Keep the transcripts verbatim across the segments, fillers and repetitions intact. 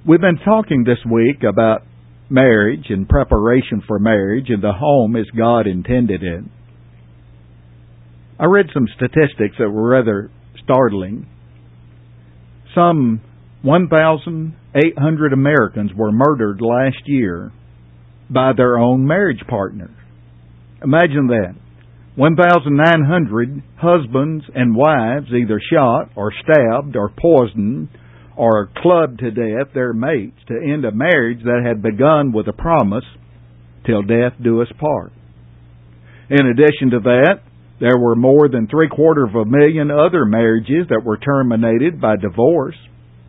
We've been talking this week about marriage and preparation for marriage and the home as God intended it. I read some statistics that were rather startling. Some one thousand eight hundred Americans were murdered last year by their own marriage partners. Imagine that. one thousand nine hundred husbands and wives either shot or stabbed or poisoned or clubbed to death their mates to end a marriage that had begun with a promise, till death do us part. In addition to that, there were more than three quarters of a million other marriages that were terminated by divorce.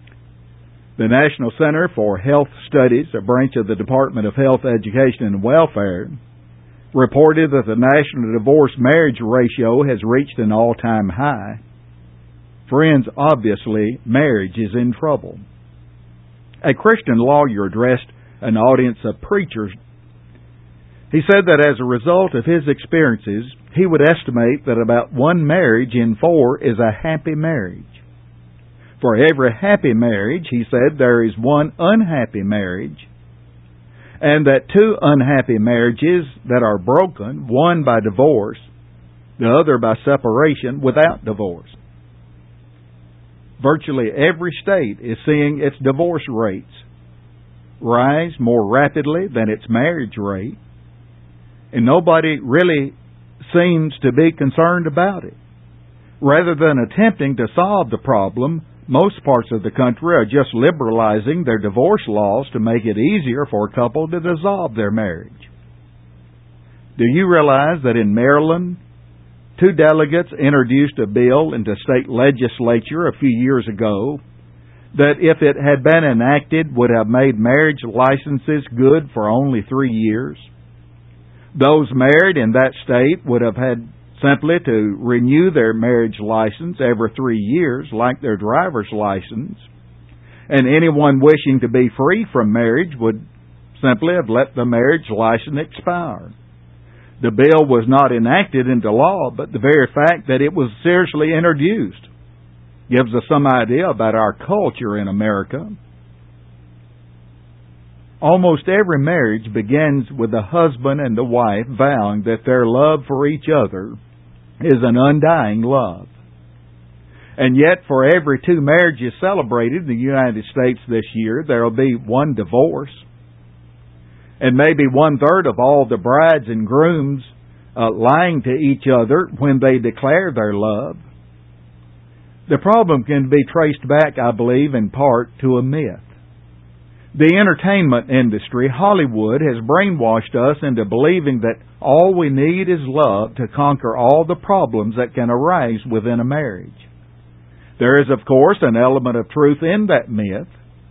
The National Center for Health Studies, a branch of the Department of Health, Education, and Welfare, reported that the national divorce marriage ratio has reached an all-time high. Friends, obviously, marriage is in trouble. A Christian lawyer addressed an audience of preachers. He said that as a result of his experiences, he would estimate that about one marriage in four is a happy marriage. For every happy marriage, he said, there is one unhappy marriage, and that two unhappy marriages that are broken, one by divorce, the other by separation without divorce. Virtually every state is seeing its divorce rates rise more rapidly than its marriage rate, and nobody really seems to be concerned about it. Rather than attempting to solve the problem, most parts of the country are just liberalizing their divorce laws to make it easier for a couple to dissolve their marriage. Do you realize that in Maryland, two delegates introduced a bill into state legislature a few years ago that, if it had been enacted, would have made marriage licenses good for only three years? Those married in that state would have had simply to renew their marriage license every three years, like their driver's license, and anyone wishing to be free from marriage would simply have let the marriage license expire. The bill was not enacted into law, but the very fact that it was seriously introduced gives us some idea about our culture in America. Almost every marriage begins with the husband and the wife vowing that their love for each other is an undying love. And yet, for every two marriages celebrated in the United States this year, there will be one divorce. And maybe one-third of all the brides and grooms uh, lying to each other when they declare their love. The problem can be traced back, I believe, in part to a myth. The entertainment industry, Hollywood, has brainwashed us into believing that all we need is love to conquer all the problems that can arise within a marriage. There is, of course, an element of truth in that myth,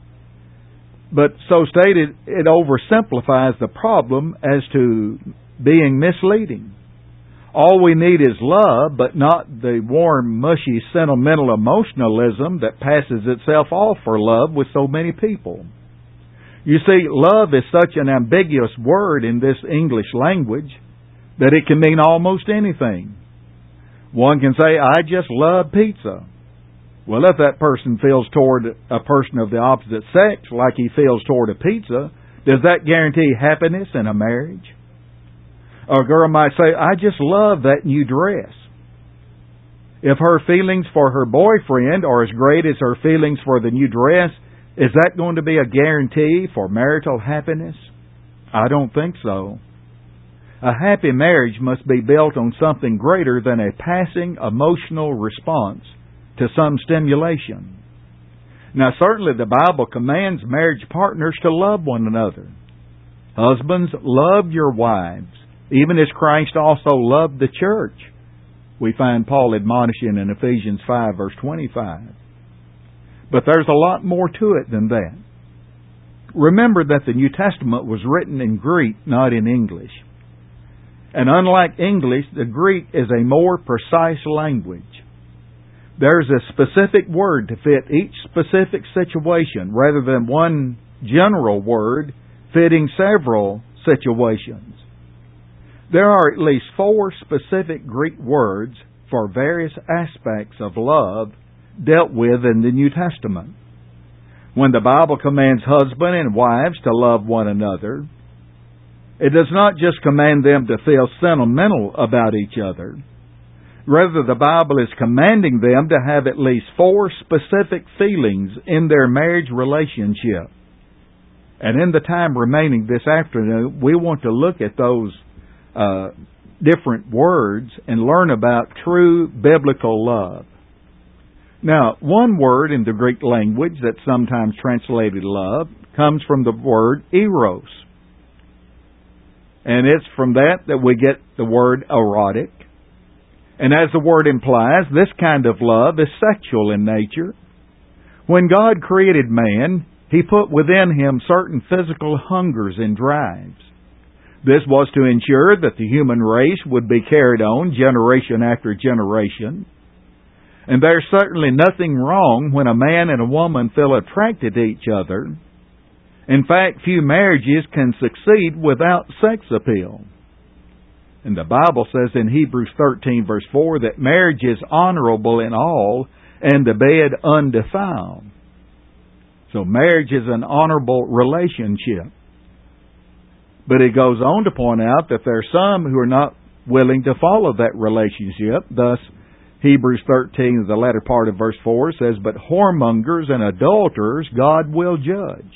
but so stated, it oversimplifies the problem as to being misleading. All we need is love, but not the warm, mushy, sentimental emotionalism that passes itself off for love with so many people. You see, love is such an ambiguous word in this English language that it can mean almost anything. One can say, I just love pizza. Well, if that person feels toward a person of the opposite sex like he feels toward a pizza, does that guarantee happiness in a marriage? Or a girl might say, I just love that new dress. If her feelings for her boyfriend are as great as her feelings for the new dress, is that going to be a guarantee for marital happiness? I don't think so. A happy marriage must be built on something greater than a passing emotional response to some stimulation. Now, certainly the Bible commands marriage partners to love one another. Husbands, love your wives, even as Christ also loved the church. We find Paul admonishing in Ephesians five, verse twenty-five. But there's a lot more to it than that. Remember that the New Testament was written in Greek, not in English. And unlike English, the Greek is a more precise language. There's a specific word to fit each specific situation, rather than one general word fitting several situations. There are at least four specific Greek words for various aspects of love dealt with in the New Testament. When the Bible commands husband and wives to love one another, it does not just command them to feel sentimental about each other. Rather, the Bible is commanding them to have at least four specific feelings in their marriage relationship. And in the time remaining this afternoon, we want to look at those uh, different words and learn about true biblical love. Now, one word in the Greek language that's sometimes translated love comes from the word eros. And it's from that that we get the word erotic. And as the word implies, this kind of love is sexual in nature. When God created man, He put within him certain physical hungers and drives. This was to ensure that the human race would be carried on generation after generation. And there's certainly nothing wrong when a man and a woman feel attracted to each other. In fact, few marriages can succeed without sex appeal. And the Bible says in Hebrews thirteen verse four that marriage is honorable in all and the bed undefiled. So marriage is an honorable relationship. But it goes on to point out that there are some who are not willing to follow that relationship. Thus, Hebrews thirteen, the latter part of verse four, says, "But whoremongers and adulterers God will judge."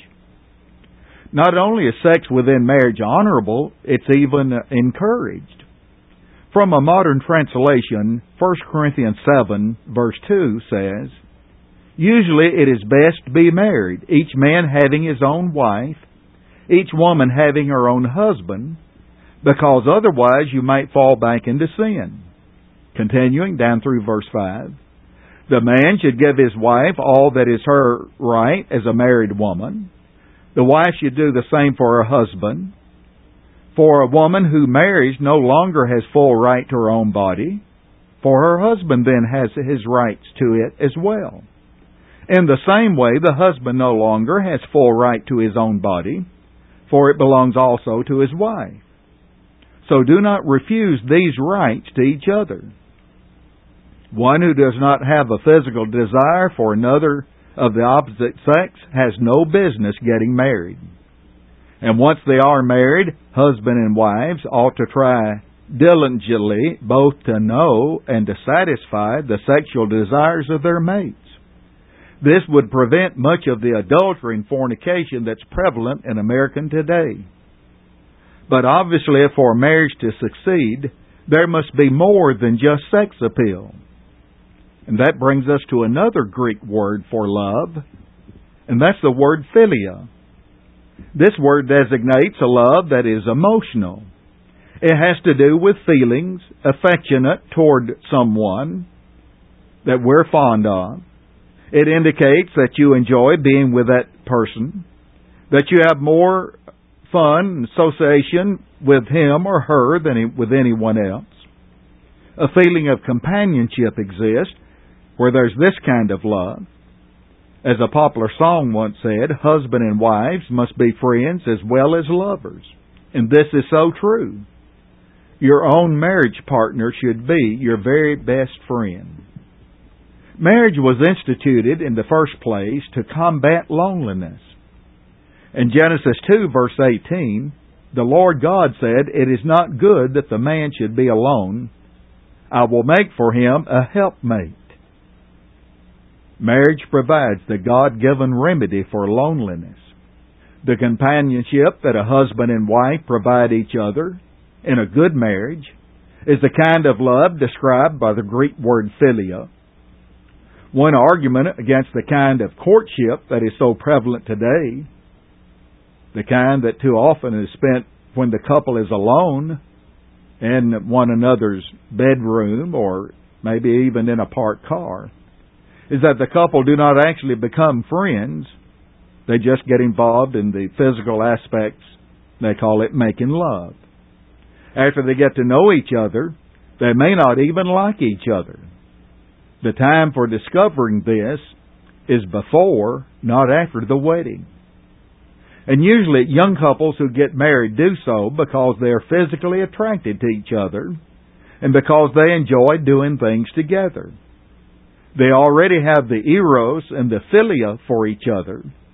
Not only is sex within marriage honorable, it's even encouraged. From a modern translation, First Corinthians seven, verse two says, "Usually it is best to be married, each man having his own wife, each woman having her own husband, because otherwise you might fall back into sin." Continuing down through verse five, "The man should give his wife all that is her right as a married woman. The wife should do the same for her husband. For a woman who marries no longer has full right to her own body, for her husband then has his rights to it as well. In the same way, the husband no longer has full right to his own body, for it belongs also to his wife. So do not refuse these rights to each other. One who does not have a physical desire for another of the opposite sex has no business getting married. And once they are married, husband and wives ought to try diligently both to know and to satisfy the sexual desires of their mates. This would prevent much of the adultery and fornication that's prevalent in America today. But obviously, for a marriage to succeed, there must be more than just sex appeal. And that brings us to another Greek word for love, and that's the word philia. This word designates a love that is emotional. It has to do with feelings affectionate toward someone that we're fond of. It indicates that you enjoy being with that person, that you have more fun and association with him or her than with anyone else. A feeling of companionship exists where there's this kind of love. As a popular song once said, husband and wives must be friends as well as lovers. And this is so true. Your own marriage partner should be your very best friend. Marriage was instituted in the first place to combat loneliness. In Genesis two, verse eighteen, the Lord God said, "It is not good that the man should be alone. I will make for him a helpmate." Marriage provides the God-given remedy for loneliness. The companionship that a husband and wife provide each other in a good marriage is the kind of love described by the Greek word philia. One argument against the kind of courtship that is so prevalent today, the kind that too often is spent when the couple is alone in one another's bedroom or maybe even in a parked car, is that the couple do not actually become friends. They just get involved in the physical aspects. They call it making love. After they get to know each other, they may not even like each other. The time for discovering this is before, not after the wedding. And usually young couples who get married do so because they are physically attracted to each other and because they enjoy doing things together. They already have the eros and the philia for each other,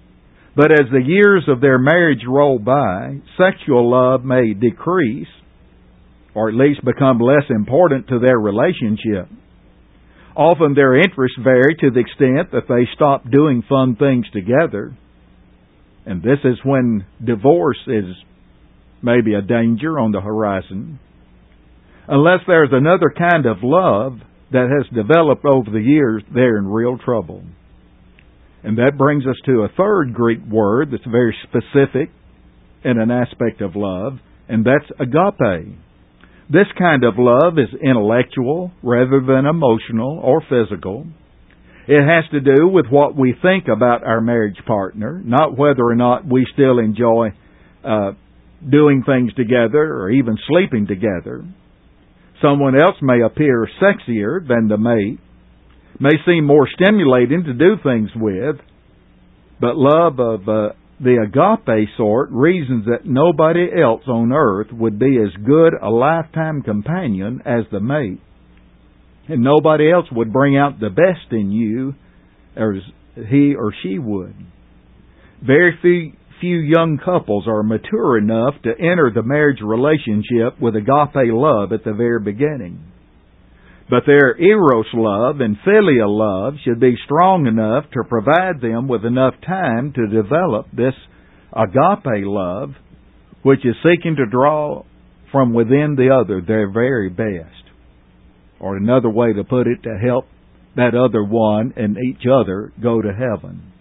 But as the years of their marriage roll by, sexual love may decrease, or at least become less important to their relationship. Often their interests vary to the extent that they stop doing fun things together. And this is when divorce is maybe a danger on the horizon. Unless there's another kind of love that has developed over the years, they're in real trouble. And that brings us to a third Greek word that's very specific in an aspect of love, and that's agape. This kind of love is intellectual rather than emotional or physical. It has to do with what we think about our marriage partner, not whether or not we still enjoy uh, doing things together or even sleeping together. Someone else may appear sexier than the mate, may seem more stimulating to do things with, but love of uh, the agape sort reasons that nobody else on earth would be as good a lifetime companion as the mate. And nobody else would bring out the best in you as he or she would. Very few, few young couples are mature enough to enter the marriage relationship with agape love at the very beginning. But their eros love and filial love should be strong enough to provide them with enough time to develop this agape love, which is seeking to draw from within the other their very best. Or another way to put it, to help that other one and each other go to heaven.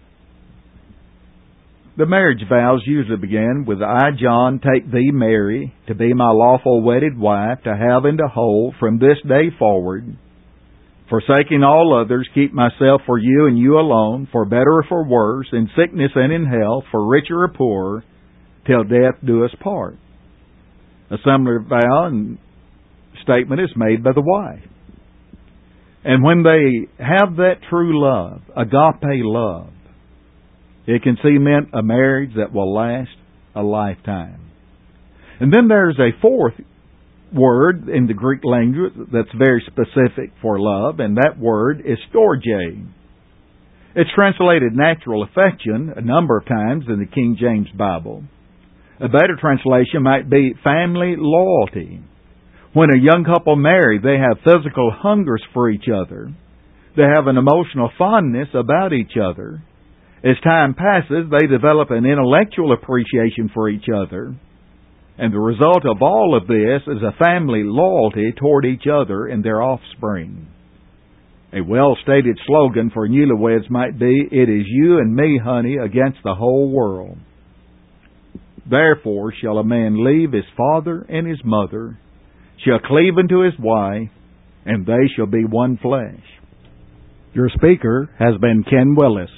The marriage vows usually begin with, I, John, take thee, Mary, to be my lawful wedded wife, to have and to hold from this day forward. Forsaking all others, keep myself for you and you alone, for better or for worse, in sickness and in health, for richer or poorer, till death do us part. A similar vow and statement is made by the wife. And when they have that true love, agape love, it can cement a marriage that will last a lifetime. And then there's a fourth word in the Greek language that's very specific for love, and that word is storge. It's translated natural affection a number of times in the King James Bible. A better translation might be family loyalty. When a young couple marry, they have physical hungers for each other. They have an emotional fondness about each other. As time passes, they develop an intellectual appreciation for each other. And the result of all of this is a family loyalty toward each other and their offspring. A well-stated slogan for newlyweds might be, it is you and me, honey, against the whole world. Therefore shall a man leave his father and his mother, shall cleave unto his wife, and they shall be one flesh. Your speaker has been Ken Willis.